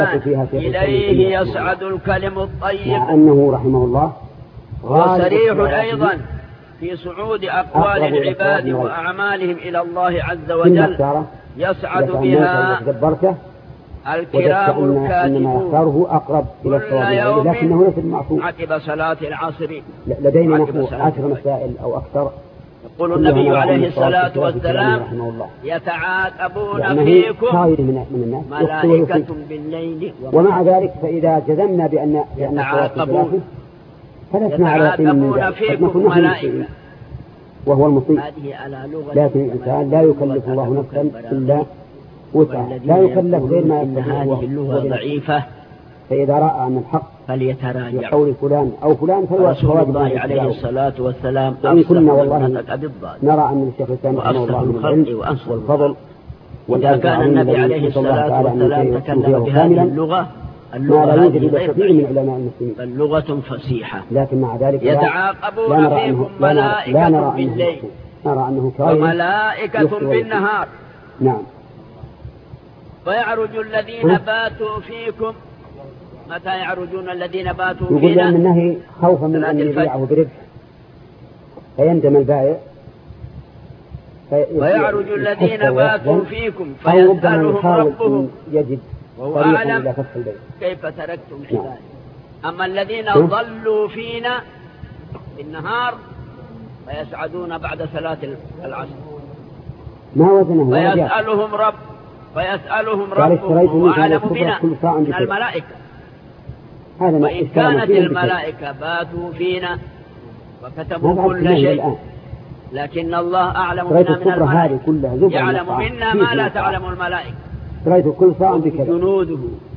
إليه يصعد الكلم الطيب، مع أنه رحمه الله وصريح أيضا في صعود أقوال العباد وأعمالهم إلى الله عز وجل، يصعد بها الكرام الكاتبون كل يوم عقب صلاة العصر. لدينا نحن 10 مسائل أو أكثر. يقول النبي عليه الصلاة والسلام: يتعاقبون فيكم ملائكة بالليل، ومع ذلك فإذا جزمنا بأن يتعاقبون فيكم ملائكة وهو المطيع، لكن الإنسان لا يكلف الله نفسا إلا وسعها، لا يكلف غير ما يستطيع. هذه اللغة ضعيفة، فإذا رأى أن الحق فليتراجع يقول فلان أو فلان رسول الله عليه الصلاة والسلام وإن كنا والله نرى أن الشيخ الإسلام رحمه الله من العلم والفضل، وإذا كان النبي عليه الصلاة والسلام تكلم بهذه اللغة لا يوجد كثير من علماء المسلمين، بل لغة فصيحة. لكن مع ذلك يتعاقبون فيكم ملائكة بالليل وملائكة بالنهار. نعم. ويعرج الذين باتوا فيكم. متى يعرجون الذين باتوا فينا؟ يقول لأن النهي خوفا من أن يبيعه بربح فيندم البائع. ويعرج الذين باتوا فيكم فيسألهم ربهم يجد وهو أعلم كيف تركتم عبادي. أما الذين ضلوا فينا بالنهار فيسعدون بعد صلاة العصر، ما وزنه ويسألهم ربهم وأعلم بنا من الملائكة. وإن كانت الملائكة باتوا فينا وكتبوا كل شيء، لكن الله أعلم بنا من الملائكة، يعلم منا ما لا تعلم الملائكة. جنوده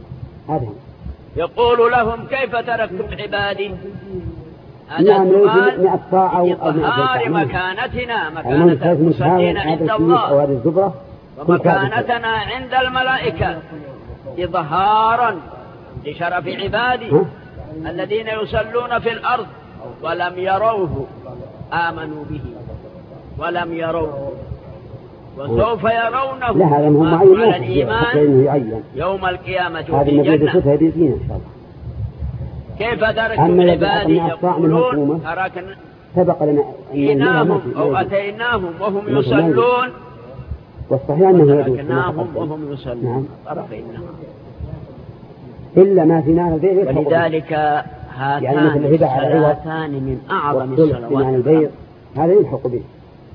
يقول لهم: كيف تركتم عبادي؟ هذا سؤال لإظهار مكانتنا، مكانة المصلين عند الله ومكانتنا عند الملائكة، إظهارا لشرف عبادي الذين يصلون في الأرض ولم يروه، آمنوا به ولم يروه، وسوف يرونه على الإيمان يوم القيامة في الجنة. كيف تركتم عبادي؟ يقولون تركناهم أو أتيناهم وهم يصلون، تركناهم وهم يصلون طرفينهم. إلا ما فينا البيع. ولذلك هاتان الصلاتان من أعظم الصلوات، هذا يلحق به.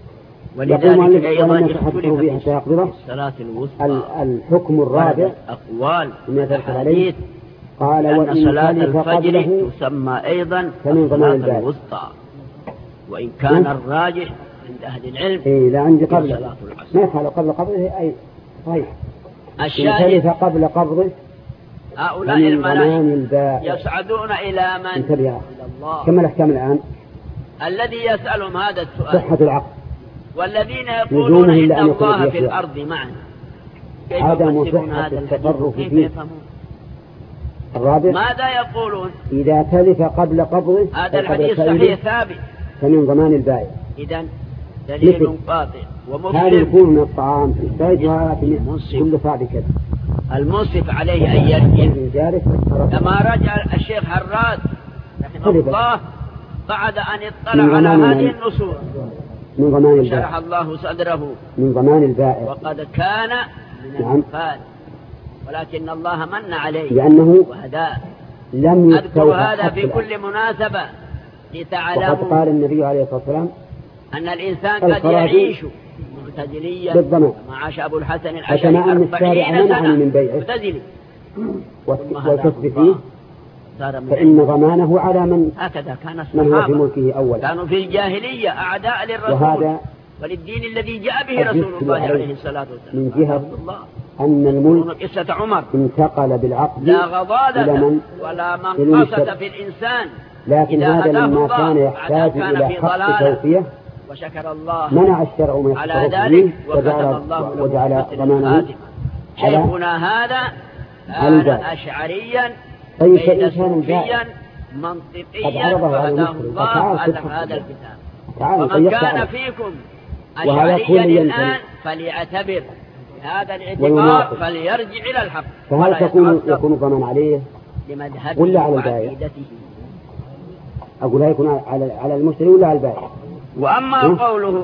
ولذلك أيضا اختلف في الصلاة الوسطى. الحكم الرابع أقوال الحديث قال: أن صلاة الفجر تسمى أيضا الصلاة الوسطى، وإن كان الراجح عند أهل العلم لا عندي قبل ما يفعل قبل قبضه أي صحيح. الشاهد قبل قبضه هؤلاء الملائكة يصعدون إلى من؟ إلى الله. كما الأحكام الآن الذي يسألهم هذا السؤال صحة العقل، والذين يقولون إن الله في الأرض معنا، كيف يفسرون هذا الحديث؟ كيف يفهمون؟ الرابع ماذا يقولون؟ إذا تلف قبل قبضه هذا الحديث صحيح ثابت فمن ضمان البائع. إذن دليل قاطع ومبين. هذا يكون من الطعام في الزيت كل صعب كذا. المنصف عليه أن يرجع كما رجع الشيخ حراس رحمه الله بعد أن اطلع على هذه النصوص من ضمان البائع، شرح الله صدره من ضمان البائع، وقد كان من الأنفال، ولكن الله من عليه لأنه وهداه. لم أذكر هذا في كل مناسبة لتعلموا. وقد قال النبي عليه الصلاة والسلام أن الإنسان قد يعيش مغتزليا كما عاش أبو الحسن الأشعري 40 سنة مغتزلي، والكسب فيه فإن ضمانه على من هكذا كان هو في ملكه أولا. كانوا في الجاهلية أعداء للرسول وللدين الذي جاء به رسول الله عليه الصلاة والسلام. من جهة أن الملك قصة عمر انتقل بالعقد لا غضاضة ولا منقصة في الإنسان، لكن هذا لما كان يحتاج إلى حق توفية وشكر الله منع الشرع من على ذلك وكتب الله وجعل ضمانه. شيخنا هذا كان أشعريا فيلسوفيا منطقيا فهداه الله هذا الكتاب. ومن كان فيكم أشعريا الآن فليعتبر هذا الاعتبار فليرجع إلى الحق. فهل يكون ضمان عليه ولا على البائع؟ أقول لا يكون على المشتري ولا على البائع. وأما قوله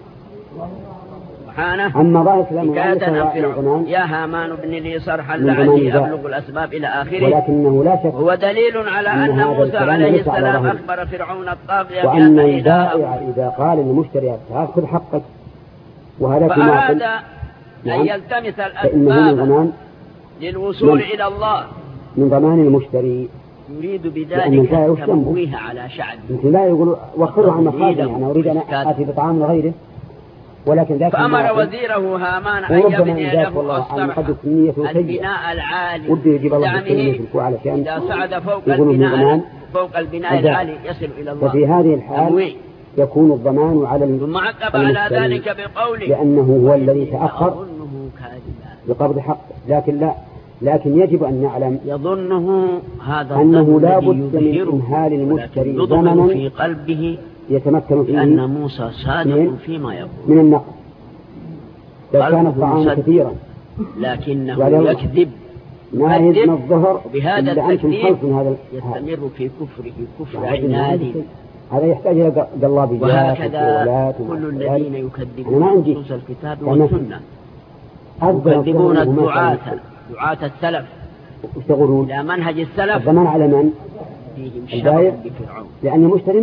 سبحانه أما ظاهر كلامه يا هامان ابن لي صرحا لعلي أبلغ الأسباب إلى آخره، ولكنه لا شك هو دليل على أن موسى عليه السلام أخبر فرعون الطاغية وأن البائع إذا قال للمشتري خذ حقك وهذا فأراد أن يلتمس الأسباب للوصول إلى الله من ضمان المشتري، يريد بذلك تمويه على شعبه. مثل لا يقول وخره عن مخازن، أنا أريد أن آتي بطعام لغيره، ولكن ذاك فأمر وزيره هامان أن يبني له الصرح البناء العالي بدعمه إذا صعد فوق البناء العالي يصل إلى الله. ففي هذه الحال يكون الضمان على ثم عقب على ذلك بقوله لأنه هو الذي تأخر بقبض حق، لكن يجب أن نعلم يظنه هذا أنه لا بد من إمهال المشتري زمنا في قلبه يتمكن فيه أن موسى صادق فيما يقول من النقد. لو كان الطعام كثيرا لكنه يكذب ما يزن الظهر بهذا التكذيب يستمر في كفره كفر عناد. هذا يحتاج إلى قلابيات وهكذا كل الذين يكذبون نصوص الكتاب والسنة يكذبون دعاة السلف يشتغلون إلى منهج السلف. الضمان على من؟ البائع، لأن المشتري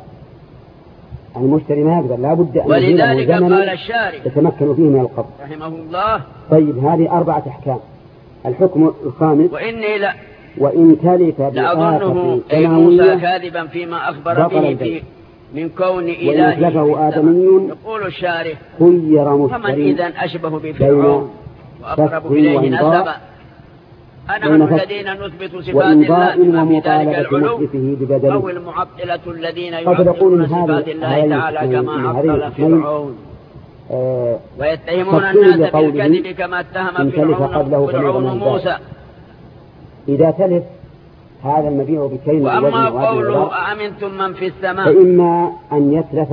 ما يقدر لا بد أن ولذلك قال الشارع يتمكن فيه من القبض رحمه الله. طيب هذه 4 أحكام. الحكم الخامس وإن تلف لأظنه أي موسى كاذبا فيما أخبر به من كون إلهه آدمي يقول الشارع خير فمن إذن أشبه بفرعون وأقرب إليه نسبا. أنحن الذين نثبت صفات الله بما في ذلك العلو أو المعطلة الذين يعطلون صفات الله تعالى كما عطل فرعون ويتهمون الناس بالكذب كما اتهم فرعون موسى. إذا تلف هذا المبيع بكيل وأما قوله أأمنتم من في السماء فإما أن يتلف